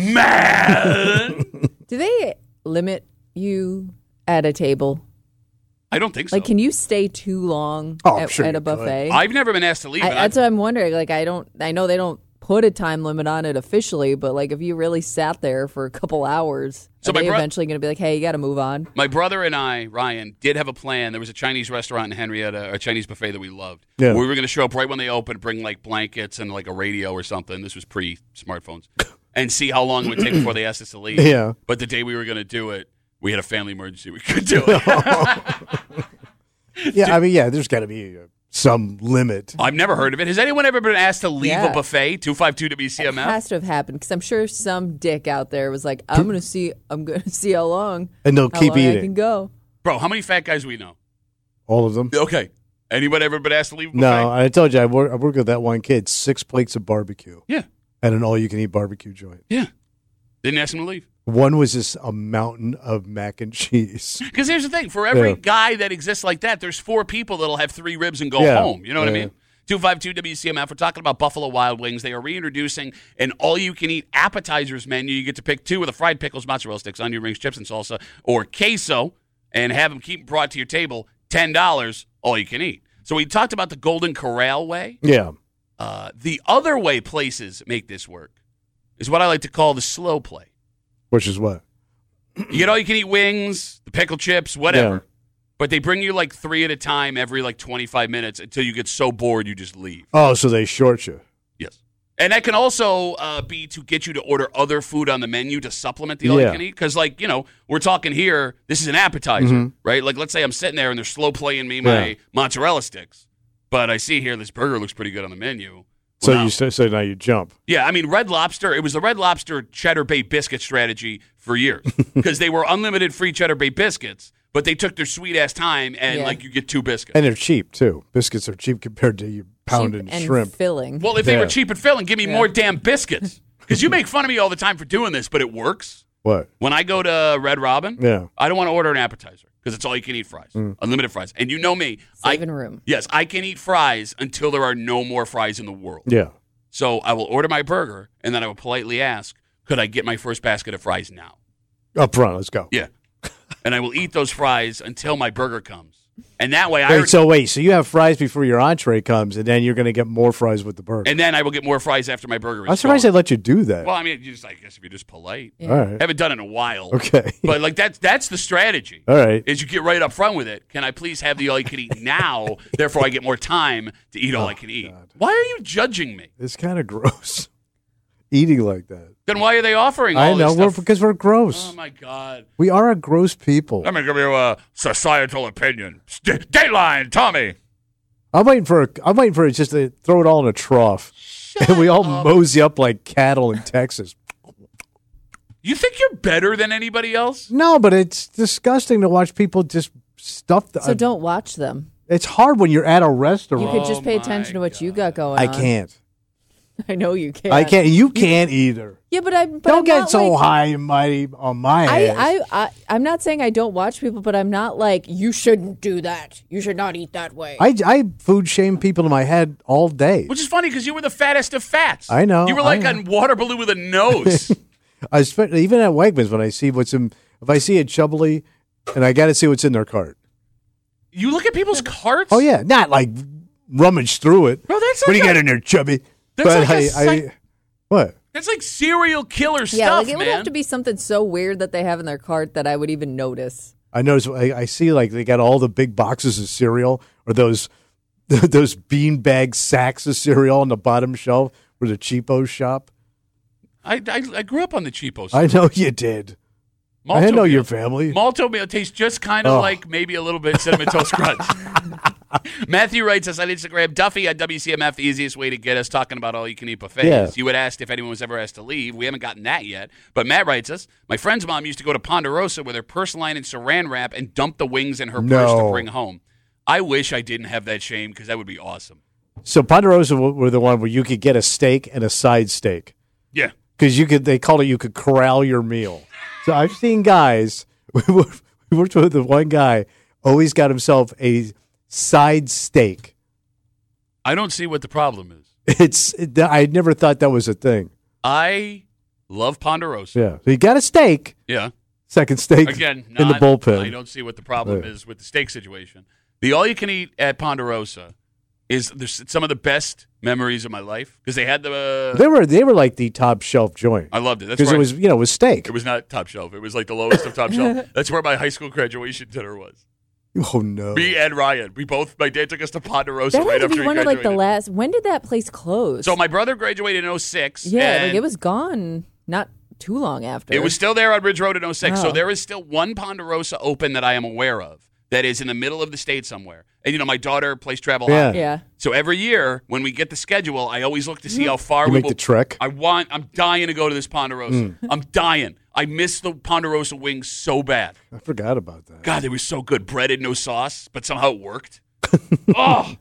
man. Do they limit you at a table? I don't think so. Like, can you stay too long Oh, I'm at, sure at you a buffet? I've never been asked to leave. I, and I- that's what I'm wondering. Like, I don't. I know they don't put a time limit on it officially, but like, if you really sat there for a couple hours, So are my they bro- eventually going to be like, "Hey, you got to move on"? My brother and I, Ryan, did have a plan. There was a Chinese restaurant in Henrietta, a Chinese buffet that we loved. Yeah. We were going to show up right when they opened, bring like blankets and like a radio or something. This was pre-smartphones. And see how long it would take before they asked us to leave. Yeah. But the day we were going to do it, we had a family emergency. We couldn't do it. Yeah, I mean, yeah, there's got to be uh, some limit. I've never heard of it. Has anyone ever been asked to leave Yeah. a buffet? two five two W C M It F? has to have happened because I'm sure some dick out there was like, "I'm going to see. I'm going to see how long And they'll how keep long I eating. can go." Bro, how many fat guys we know? All of them. Okay. Anyone ever been asked to leave a buffet? No, I told you, I work, I work with that one kid, six plates of barbecue Yeah. at an all-you-can-eat barbecue joint. Yeah. Didn't ask him to leave. One was just a mountain of mac and cheese. Because here's the thing: for every Yeah. guy that exists like that, there's four people that'll have three ribs and go Yeah. home. You know what I Yeah. mean? two five two W C M F. We're talking about Buffalo Wild Wings. They are reintroducing an all-you-can-eat appetizers menu. You get to pick two with the fried pickles, mozzarella sticks, onion rings, chips, and salsa, or queso, and have them keep brought to your table. ten dollars, all you can eat. So we talked about the Golden Corral way. Yeah. Uh, the other way places make this work is what I like to call the slow play. Which is what? You get all you can eat wings, the pickle chips, whatever. Yeah. But they bring you like three at a time every like twenty-five minutes until you get so bored you just leave. Oh, so they short you. Yes. And that can also uh, be to get you to order other food on the menu to supplement the all you Yeah. can eat. Because, like, you know, we're talking here, this is an appetizer, right? Like, let's say I'm sitting there and they're slow playing me my Mm-hmm. Yeah. mozzarella sticks. But I see here this burger looks pretty good on the menu. So Well, you now- so, so now you jump. Yeah, I mean, Red Lobster, it was the Red Lobster Cheddar Bay Biscuit strategy for years because they were unlimited free Cheddar Bay biscuits, but they took their sweet-ass time and, Yeah. like, you get two biscuits. And they're cheap, too. Biscuits are cheap compared to you pounding Cheap and shrimp. filling. Well, if they Yeah. were cheap and filling, give me Yeah. more damn biscuits. Because you make fun of me all the time for doing this, but it works. What? When I go to Red Robin, Yeah. I don't want to order an appetizer because it's all you can eat fries, unlimited fries. And you know me. I, Saving room. yes, I can eat fries until there are no more fries in the world. Yeah. So I will order my burger, and then I will politely ask, could I get my first basket of fries now? Up front, let's go. Yeah. And I will eat those fries until my burger comes. And that way I Wait, so wait, so you have fries before your entree comes, and then you're going to get more fries with the burger. and then I will get more fries after my burger is I'm surprised they gone. let you do that. Well, I mean, you just, I guess if you're just polite. Yeah. All right. Haven't done it in a while. Okay. But like that's that's the strategy. All right. Is you get right up front with it. Can I please have the all you can eat now? Therefore, I get more time to eat all I can eat. Oh, God. Why are you judging me? It's kind of gross eating like that. Then why are they offering all I know, this we're, stuff? because we're gross. Oh my God! We are a gross people. Let me give you a societal opinion. St- Dateline, Tommy. I'm waiting for a, I'm waiting for it just to throw it all in a trough, and we all mosey up like cattle in Texas. You think you're better than anybody else? No, but it's disgusting to watch people just stuff. The, So don't watch them. It's hard when you're at a restaurant. You could just Oh pay my attention to what God. you got going I on. can't. I know you can't. I can't. You can't either. Yeah, but I but Don't I'm get not so like, high and mighty on my I, ass. I, I, I'm not saying I don't watch people, but I'm not like, you shouldn't do that. You should not eat that way. I, I food shame people in my head all day. Which is funny because you were the fattest of fats. I know, You were I like know. a water balloon with a nose. I spent, even at Wegmans when I see what's in, if I see a Chubbly, and I got to see what's in their cart. You look at people's carts? Oh yeah, not like rummage through it. Bro, that's what do like you a- got in there, Chubby? That's but like a I, psych- I, what? That's like serial killer yeah, stuff, like it would man. have to be something so weird that they have in their cart that I would even notice. I notice. I, I see like they got all the big boxes of cereal or those those beanbag sacks of cereal on the bottom shelf where the cheapos shop. I, I, I grew up on the cheapos. I know you did. I Malto know your meal. family. Malto meal tastes just kind of Oh. like maybe a little bit Cinnamon Toast Crunch. Matthew writes us on Instagram, Duffy at W C M F, the easiest way to get us talking about all-you-can-eat buffets. Yeah. You had asked if anyone was ever asked to leave. We haven't gotten that yet. But Matt writes us, my friend's mom used to go to Ponderosa with her purse line and saran wrap and dump the wings in her purse to No. bring home. I wish I didn't have that shame because that would be awesome. So Ponderosa w- were the one where you could get a steak and a side steak Yeah. because you could. They called it you could corral your meal. So I've seen guys. We worked, we worked with the one guy. Always got himself a side steak. I don't see what the problem is. It's. It, I never thought that was a thing. I love Ponderosa. Yeah. So you got a steak. Yeah. Second steak Again, in the not- bullpen. I don't see what the problem Yeah. is with the steak situation. The all-you-can-eat at Ponderosa is there's some of the best memories of my life because they had the. They were they were like the top shelf joint I loved it. That's because where it I- was you know it was steak. It was not top shelf. It was like the lowest of top shelf. That's where my high school graduation dinner was. Oh no! Me and Ryan, we both. My dad took us to Ponderosa That right had to after be he one of graduated. like the last. When did that place close? So my brother graduated in oh six. yeah, and like it was gone not too long after. It was still there on Ridge Road in oh six. So Oh. there is still one Ponderosa open that I am aware of that is in the middle of the state somewhere. And you know, my daughter plays travel Yeah. hockey. Yeah. So every year when we get the schedule, I always look to see how far You we make will. the trek? I want. I'm dying to go to this Ponderosa. I'm dying. I miss the Ponderosa wings so bad. I forgot about that. God, they were so good. Breaded, no sauce, but somehow it worked. Oh,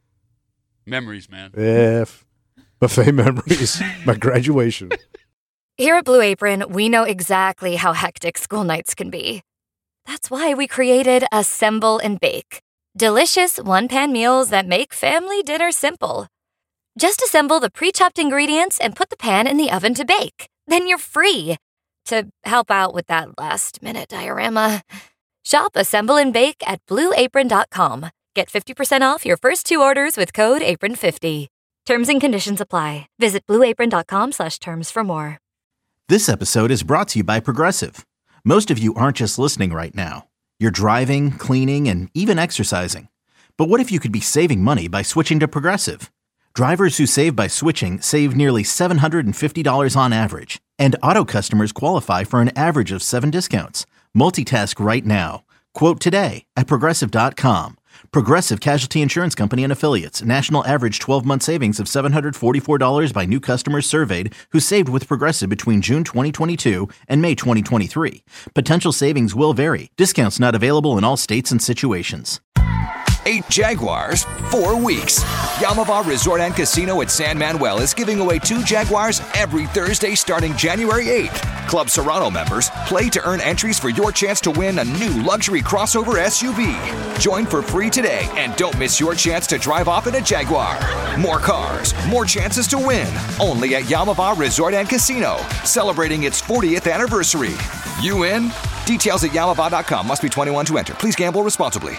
memories, man. If buffet memories, my graduation. Here at Blue Apron, we know exactly how hectic school nights can be. That's why we created Assemble and Bake. Delicious one-pan meals that make family dinner simple. Just assemble the pre-chopped ingredients and put the pan in the oven to bake. Then you're free to help out with that last-minute diorama. Shop Assemble and Bake at blue apron dot com. Get fifty percent off your first two orders with code apron fifty. Terms and conditions apply. Visit blue apron dot com slash terms for more. This episode is brought to you by Progressive. Most of you aren't just listening right now. You're driving, cleaning, and even exercising. But what if you could be saving money by switching to Progressive? Drivers who save by switching save nearly seven hundred fifty dollars on average. And auto customers qualify for an average of seven discounts. Multitask right now. Quote today at Progressive dot com. Progressive Casualty Insurance Company and Affiliates. National average twelve-month savings of seven hundred forty-four dollars by new customers surveyed who saved with Progressive between June twenty twenty-two and May twenty twenty-three. Potential savings will vary. Discounts not available in all states and situations. Eight Jaguars, four weeks. Yamava Resort and Casino at San Manuel is giving away two Jaguars every Thursday starting January eighth. Club Serrano members play to earn entries for your chance to win a new luxury crossover S U V. Join for free today and don't miss your chance to drive off in a Jaguar. More cars, more chances to win. Only at Yamava Resort and Casino, celebrating its fortieth anniversary. You in? Details at yamava dot com. Must be twenty-one to enter. Please gamble responsibly.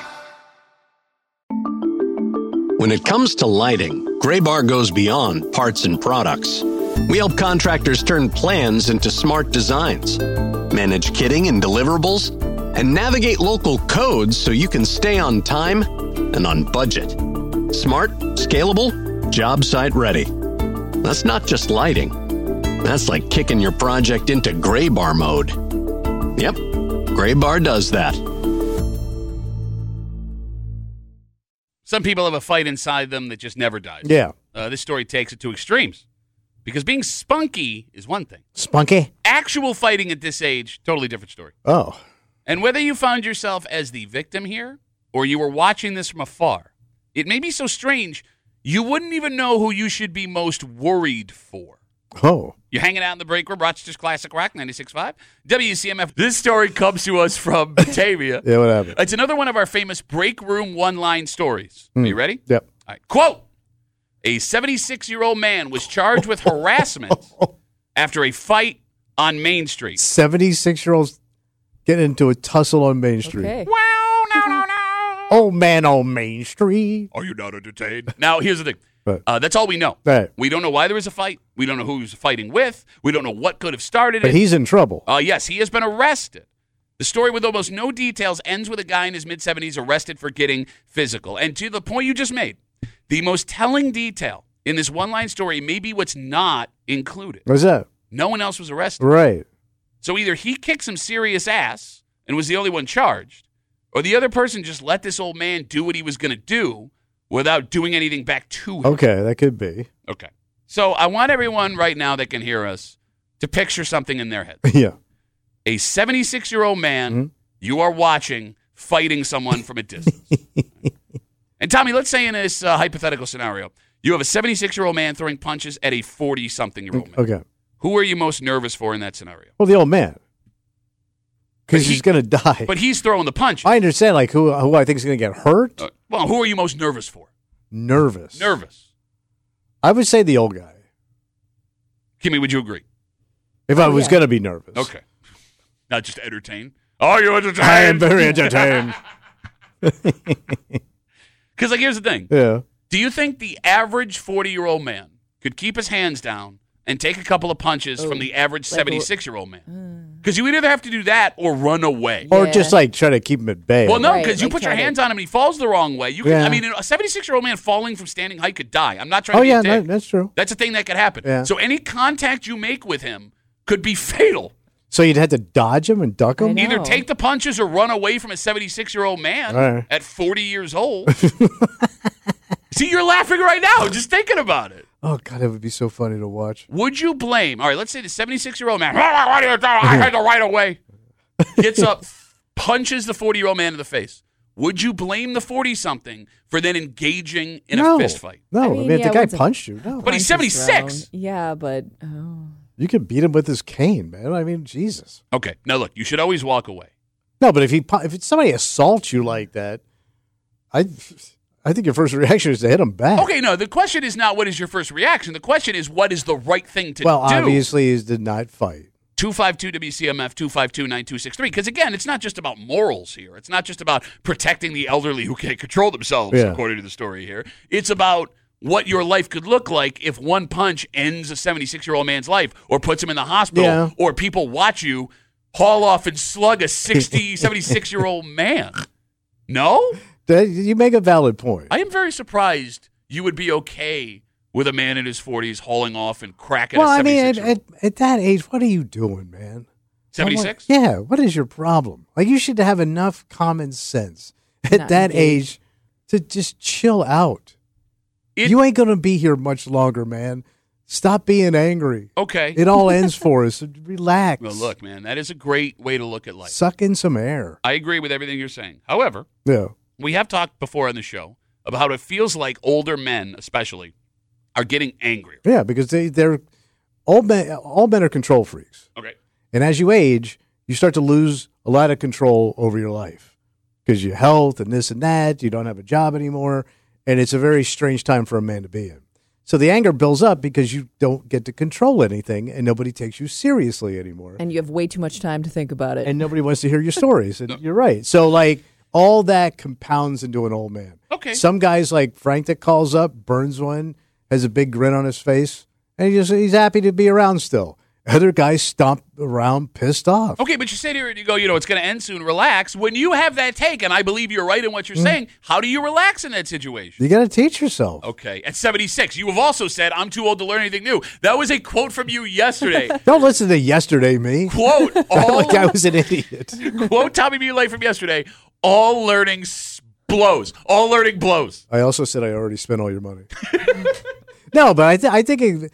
When it comes to lighting, Graybar goes beyond parts and products. We help contractors turn plans into smart designs, manage kitting and deliverables, and navigate local codes so you can stay on time and on budget. Smart, scalable, job site ready. That's not just lighting. That's like kicking your project into Graybar mode. Yep, Graybar does that. Some people have a fight inside them that just never dies. Yeah. Uh, this story takes it to extremes. Because being spunky is one thing. Spunky? Actual fighting at this age, totally different story. Oh. And whether you found yourself as the victim here or you were watching this from afar, it may be so strange you wouldn't even know who you should be most worried for. Oh. You're hanging out in the break room, Rochester's Classic Rock, ninety-six point five, W C M F. This story comes to us from Batavia. Yeah, what happened? It's another one of our famous break room one-line stories. Mm. Are you ready? Yep. All right. Quote, a seventy-six-year-old man was charged with harassment after a fight on Main Street. seventy-six-year-olds getting into a tussle on Main Street. Okay. Wow, no, no, no. Oh, man on Main Street. Are you not entertained? Now, here's the thing. Right. Uh, that's all we know. Right. We don't know why there was a fight. We don't know who he was fighting with. We don't know what could have started But it. he's in trouble. Uh, yes, he has been arrested. The story with almost no details ends with a guy in his mid-seventies arrested for getting physical. And to the point you just made, the most telling detail in this one-line story may be what's not included. What's that? No one else was arrested. Right. So either he kicked some serious ass and was the only one charged, or the other person just let this old man do what he was going to do without doing anything back to him. Okay, that could be. Okay. So I want everyone right now that can hear us to picture something in their head. Yeah. A seventy-six-year-old man Mm-hmm. you are watching fighting someone from a distance. And Tommy, let's say in this uh, hypothetical scenario, you have a seventy-six-year-old man throwing punches at a forty-something-year-old man. Okay. Who are you most nervous for in that scenario? Well, the old man. Because But he- he's going to die. But he's throwing the punch. I understand, like, who who I think is going to get hurt. Uh, well, who are you most nervous for? Nervous. Nervous. I would say the old guy. Kimmy, would you agree? If I Oh, was yeah. going to be nervous. Okay. Not just entertained. Are you entertained? I am very entertained. Because, like, here's the thing. Yeah. Do you think the average forty-year-old man could keep his hands down and take a couple of punches from the average like a- seventy-six-year-old man? Because you would either have to do that or run away. Or Yeah. just, like, try to keep him at bay. Well, no, Right, because you like put your try to- hands on him and he falls the wrong way. You can, Yeah. I mean, a seventy-six-year-old man falling from standing height could die. I'm not trying Oh, to be yeah, a dick. no, that's true. That's a thing that could happen. Yeah. So any contact you make with him could be fatal. So you'd have to dodge him and duck I him? know. Either take the punches or run away from a seventy-six-year-old man All right. at forty years old. See, you're laughing right now just thinking about it. Oh, God, that would be so funny to watch. Would you blame? All right, let's say the seventy-six-year-old man. What are you doing? I had to right away. Gets up, punches the forty-year-old man in the face. Would you blame the forty-something for then engaging in no. a fist fight? No, I I mean, mean, if yeah, the guy once a- punched you, no. But he's Punches seventy-six. thrown. Yeah, but oh. You could beat him with his cane, man. I mean, Jesus. Okay, now look, you should always walk away. No, but if he pu- if it's somebody assaults you like that, I I think your first reaction is to hit him back. Okay, no, the question is not what is your first reaction. The question is what is the right thing to well, do. obviously, he did not fight. two five two W C M F, two five two, nine two six three. Because, again, it's not just about morals here. It's not just about protecting the elderly who can't control themselves, Yeah. according to the story here. It's about what your life could look like if one punch ends a seventy-six-year-old man's life or puts him in the hospital Yeah. or people watch you haul off and slug a sixty, seventy-six-year-old man. No? That- You make a valid point. I am very surprised you would be okay with a man in his forties hauling off and cracking well, a I mean, at, seventy-six-year-old. at, at that age, what are you doing, man? seventy-six? Yeah, what is your problem? Like, you should have enough common sense at Not that engaged. age to just chill out. It- you ain't going to be here much longer, man. Stop being angry. Okay. It all ends for us. Relax. Well, look, man, that is a great way to look at life. Suck in some air. I agree with everything you're saying. However, Yeah. we have talked before on the show about how it feels like older men, especially, are getting angrier. Yeah, because they, they're all men, all men are control freaks. Okay. And as you age, you start to lose a lot of control over your life because your health and this and that, you don't have a job anymore. And it's a very strange time for a man to be in. So the anger builds up because you don't get to control anything and nobody takes you seriously anymore. And you have way too much time to think about it. And nobody wants to hear your stories. And you're right. So, like, all that compounds into an old man. Okay. Some guys like Frank that calls up, burns one, has a big grin on his face, and he just, he's happy to be around still. Other guys stomp around pissed off. Okay, but you sit here and you go, you know, it's going to end soon, relax. When you have that take, and I believe you're right in what you're saying, how do you relax in that situation? You got to teach yourself. Okay, at seventy-six, you have also said, I'm too old to learn anything new. That was a quote from you yesterday. Don't listen to yesterday me. Quote, all, Like I was an idiot. quote Tommy Muley from yesterday, all learning s- blows. All learning blows. I also said I already spent all your money. No, but I, th- I think it,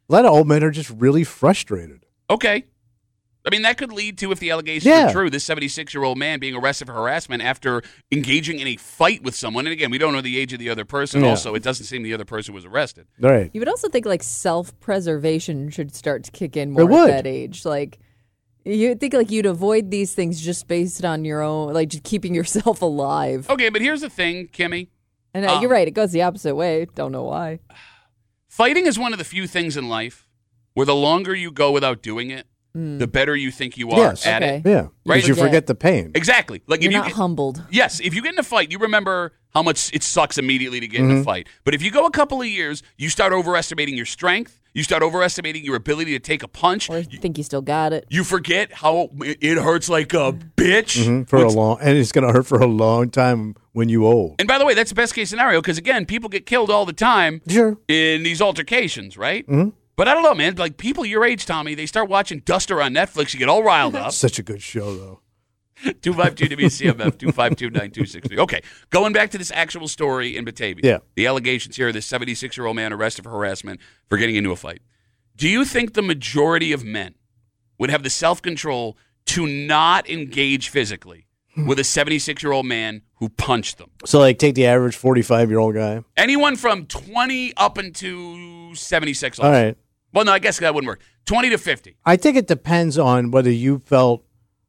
A lot of old men are just really frustrated. Okay. I mean, that could lead to, if the allegations Yeah. are true, this seventy-six-year-old man being arrested for harassment after engaging in a fight with someone. And again, we don't know the age of the other person. Yeah. Also, it doesn't seem the other person was arrested. Right. You would also think like self-preservation should start to kick in It more would. at that age. Like you think like you'd avoid these things just based on your own, like just keeping yourself alive. Okay, but here's the thing, Kimmy. And uh, Um, you're right, it goes the opposite way. Don't know why. Fighting is one of the few things in life where the longer you go without doing it, the better you think you are Yes. at Okay. it. Yeah. Right. Because you Forget. forget the pain. Exactly. Like You're if you not get, humbled. yes, if you get in a fight, you remember how much it sucks immediately to get Mm-hmm. in a fight. But if you go a couple of years, you start overestimating your strength. You start overestimating your ability to take a punch. Or You, think you still got it. you forget how it hurts like a bitch. Mhm, For a Which- long, and it's going to hurt for a long time when you old. And by the way, that's the best case scenario because again, people get killed all the time Sure. in these altercations, right? Mhm. But I don't know, man. Like people your age, Tommy, they start watching Duster on Netflix. You get all riled up. Such a good show, though. two five two W C M F, two five two, nine two six three. Okay, going back to this actual story in Batavia. Yeah. The allegations here, this seventy-six-year-old man arrested for harassment for getting into a fight. Do you think the majority of men would have the self-control to not engage physically with a seventy-six-year-old man who punched them? So, like, take the average forty-five-year-old guy. Anyone from twenty up into seventy-six. All also. right. Well, no, I guess that wouldn't work. twenty to fifty. I think it depends on whether you felt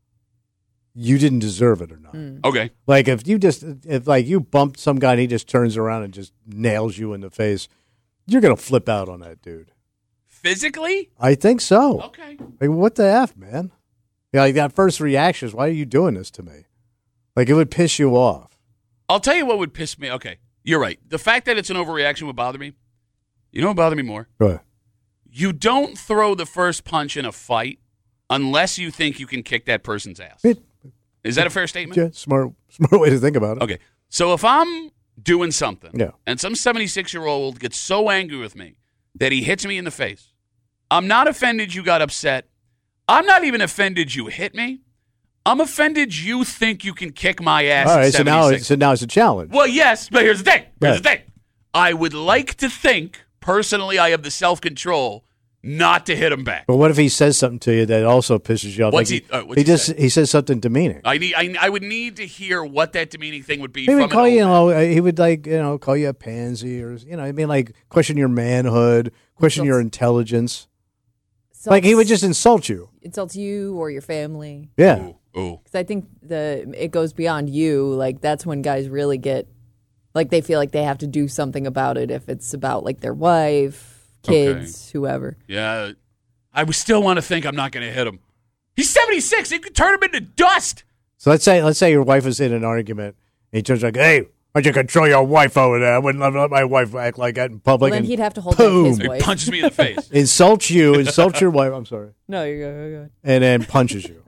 you didn't deserve it or not. Okay. Like, if you just, if like you bumped some guy and he just turns around and just nails you in the face, you're going to flip out on that dude. Physically? I think so. Okay. Like, what the F, man? Yeah, like that first reaction is, why are you doing this to me? Like, it would piss you off. I'll tell you what would piss me. Okay, you're right. The fact that it's an overreaction would bother me. You know what would bother me more? Go ahead. You don't throw the first punch in a fight unless you think you can kick that person's ass. It- Is that a fair statement? Yeah, smart, smart way to think about it. Okay. So if I'm doing something Yeah. and some seventy-six-year-old gets so angry with me that he hits me in the face, I'm not offended you got upset. I'm not even offended you hit me. I'm offended you think you can kick my ass All at right, so now, seventy-six. it's, so now it's a challenge. Well, yes, but here's the thing. Here's Right. the thing. I would like to think, personally, I have the self-control not to hit him back. But what if he says something to you that also pisses you off? What's Like he- uh, what's he he just say? he says something demeaning. I need. I, I would need to hear what that demeaning thing would be. He from would an call you, you old know, uh, he would like, you know, call you a pansy or, you know, I mean, like question your manhood, question your intelligence. Like he would just insult you. insults you or your family. Yeah. man. Ooh, ooh. Because I think the it goes beyond you. Like that's when guys really get, like they feel like they have to do something about it. If it's about like their wife, kids, whoever. Yeah. I would still want to think I'm not going to hit him. He's seventy-six. You could turn him into dust. So let's say let's say your wife is in an argument and he turns like, hey, why'd you control your wife over there? I wouldn't let, let my wife act like that in Well, public. then and he'd have to hold back his boom. He wife. punches me in the face. Insult you, insult your wife. I'm sorry. No, you're good. You're good. And then punches you.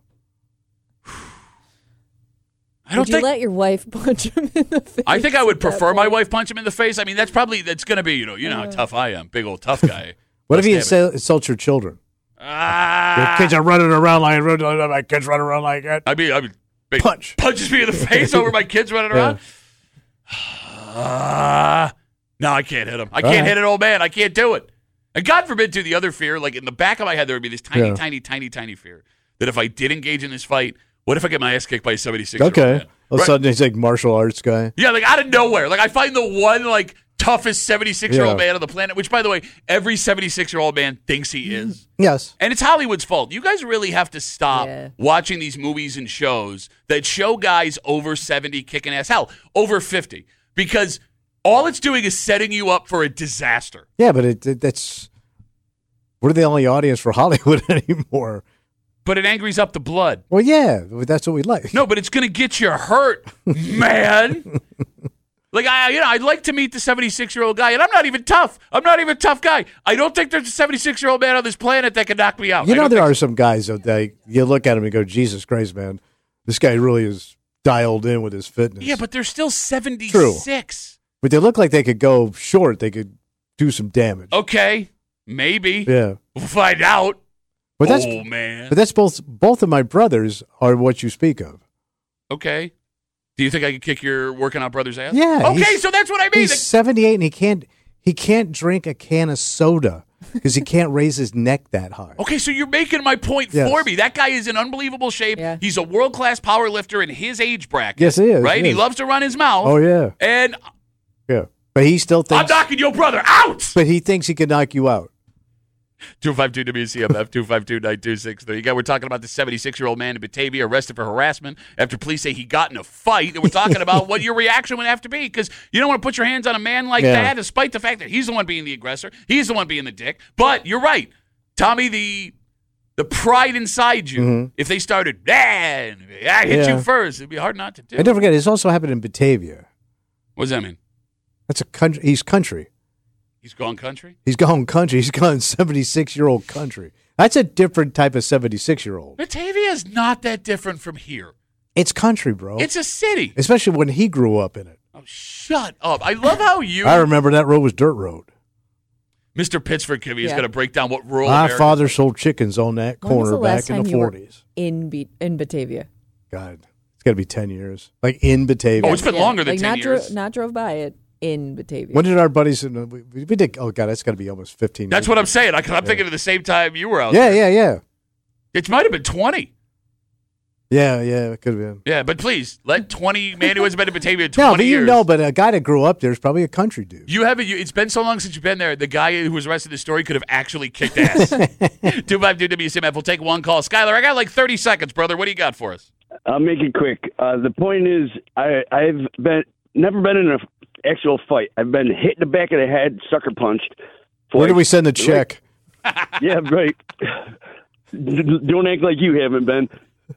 I don't Would you think. let your wife punch him in the face? I think I would at that prefer my point? wife punch him in the face. I mean, that's probably that's going to be you know you know how tough I am, big old tough guy. What if Let's he have it. insult, insults your children? Ah, Your kids are running around like my kids running around like that. I mean, I mean, big- Punch. punches me in the face over my kids running around. Ah, no, I can't hit him. I can't right. hit an old man. I can't do it. And God forbid, too, the other fear, like in the back of my head, there would be this tiny, Yeah. tiny, tiny, tiny fear that if I did engage in this fight, what if I get my ass kicked by a seventy-six-year-old Okay. man? All of a Right? sudden he's like martial arts guy. Yeah, like out of nowhere. Like I find the one like toughest seventy-six-year-old Yeah. man on the planet, which, by the way, every seventy-six-year-old man thinks he is. Yes. And it's Hollywood's fault. You guys really have to stop Yeah. watching these movies and shows that show guys over seventy kicking ass. Hell, over fifty. Because all it's doing is setting you up for a disaster. Yeah, but it, it that's we're the only audience for Hollywood anymore. But it angries up the blood. Well, yeah, that's what we like. No, but it's going to get you hurt, man. Like, I, you know, I'd like to meet the seventy-six-year-old guy, and I'm not even tough. I'm not even a tough guy. I don't think there's a seventy-six-year-old man on this planet that can knock me out. You I know, don't there think are some guys that they, you look at him and go, Jesus Christ, man, this guy really is dialed in with his fitness. Yeah, but they're still seventy-six. But they look like they could go short. They could do some damage. Okay, maybe. Yeah. We'll find out. But that's oh, man. but that's both both of my brothers are what you speak of. Okay. Do you think I could kick your working out brother's ass? Yeah, Okay, he's- so that's what I mean. He's seventy-eight and he can't He can't drink a can of soda because he can't raise his neck that high. Okay, so you're making my point Yes. for me. That guy is in unbelievable shape. Yeah. He's a world-class power lifter in his age bracket. Yes, he is. Right? He He is. loves to run his mouth. Oh, yeah. And Yeah. But he still I'm thinks knocking your brother out. but he thinks he can knock you out. two five two W C M F, two five two, nine two six three. Again, we're talking about the seventy-six-year-old man in Batavia arrested for harassment after police say he got in a fight. And we're talking about what your reaction would have to be because you don't want to put your hands on a man like Yeah. that, despite the fact that he's the one being the aggressor. He's the one being the dick. But you're right. Tommy, the the pride inside you, Mhm. if they started, man, I hit Yeah. you first, it'd be hard not to do. And don't forget, this also happened in Batavia. What does that mean? That's a country. He's country. He's gone country? He's gone country. He's gone seventy-six-year-old country. That's a different type of seventy-six-year-old. Batavia is not that different from here. It's country, bro. It's a city. Especially when he grew up in it. Oh, shut up. I love how you, I remember that road was dirt road. Mister Pittsburgh Kimmy, is Yeah. going to break down what rural My America father sold chickens on that When was corner the last back in time the you were forties. in Be- in Batavia? God, it's got to be ten years. Like in Batavia. Oh, it's been longer than like ten not years. Dro- not drove by it in Batavia. When did our buddies? In, we, we did. Oh God, that's got to be almost fifteen. That's years what I'm ago. saying. I, I'm thinking of the same time you were out Yeah, there. yeah, yeah, It might have been twenty. yeah, yeah. It could have been. Yeah, but please, let twenty, man who has been in Batavia No, twenty but you years. know, but a guy that grew up there is probably a country dude. You haven't. You, it's been so long since you've been there. The guy who was arrested in the story could have actually kicked ass. two five two W C M F. We'll take one call. Skylar, I got like thirty seconds, brother. What do you got for us? I'll make it quick. Uh, the point is, I, I've been never been in an actual fight. I've been hit in the back of the head, sucker punched. Where do we send the check? Yeah, right. Don't act like you haven't been.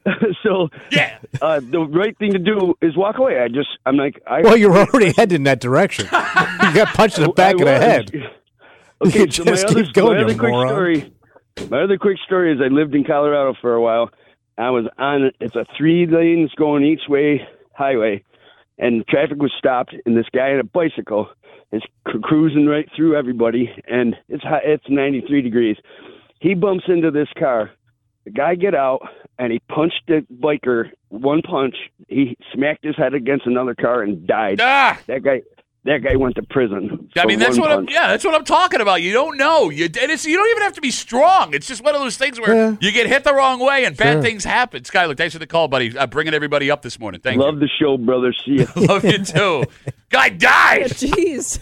So Yeah. uh, the right thing to do is walk away. I just, I'm like, I. Well, you're already headed in that direction. You got punched in the back I of the was. head. Okay, You so my just other, keep going, my other you quick moron. story. My other quick story is I lived in Colorado for a while. I was on it's a three lanes going each way highway, and traffic was stopped, and this guy on a bicycle is cru- cruising right through everybody, and it's hot, it's ninety-three degrees. He bumps into this car. The guy get out, and he punched the biker one punch. He smacked his head against another car and died. Ah. That guy. That guy went to prison. I for mean, that's one what I'm. punch. Yeah, that's what I'm talking about. You don't know. You and it's you don't even have to be strong. It's just one of those things where Yeah. you get hit the wrong way and bad Sure. things happen. Skylar, thanks for the call, buddy. Uh, bringing everybody up this morning. Thank Love the show, brother. See you. you. Love you too. Guy died. Jeez.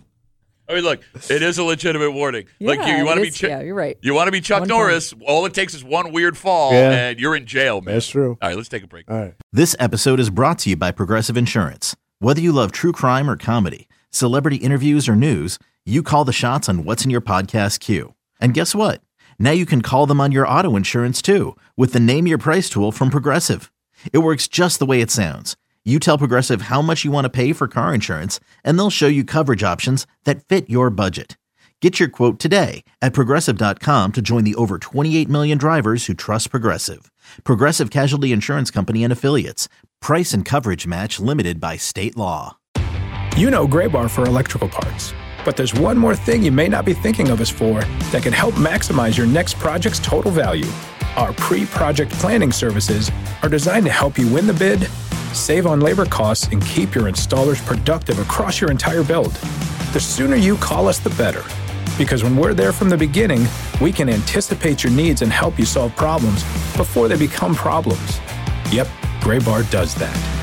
I mean, look, it is a legitimate warning. like you, Yeah, you want it to be. is- Ch- yeah, you're right. You want to be Chuck One Norris. All it takes is one weird fall, Yeah. and you're in jail, man. That's true. All right, let's take a break. All right. This episode is brought to you by Progressive Insurance. Whether you love true crime or comedy, celebrity interviews or news, you call the shots on what's in your podcast queue. And guess what? Now you can call them on your auto insurance too with the Name Your Price tool from Progressive. It works just the way it sounds. You tell Progressive how much you want to pay for car insurance, and they'll show you coverage options that fit your budget. Get your quote today at Progressive dot com to join the over twenty-eight million drivers who trust Progressive. Progressive Casualty Insurance Company and Affiliates. Price and coverage match limited by state law. You know Gray Bar for electrical parts, but there's one more thing you may not be thinking of us for that can help maximize your next project's total value. Our pre-project planning services are designed to help you win the bid, save on labor costs, and keep your installers productive across your entire build. The sooner you call us, the better. Because when we're there from the beginning, we can anticipate your needs and help you solve problems before they become problems. Yep, Gray Bar does that.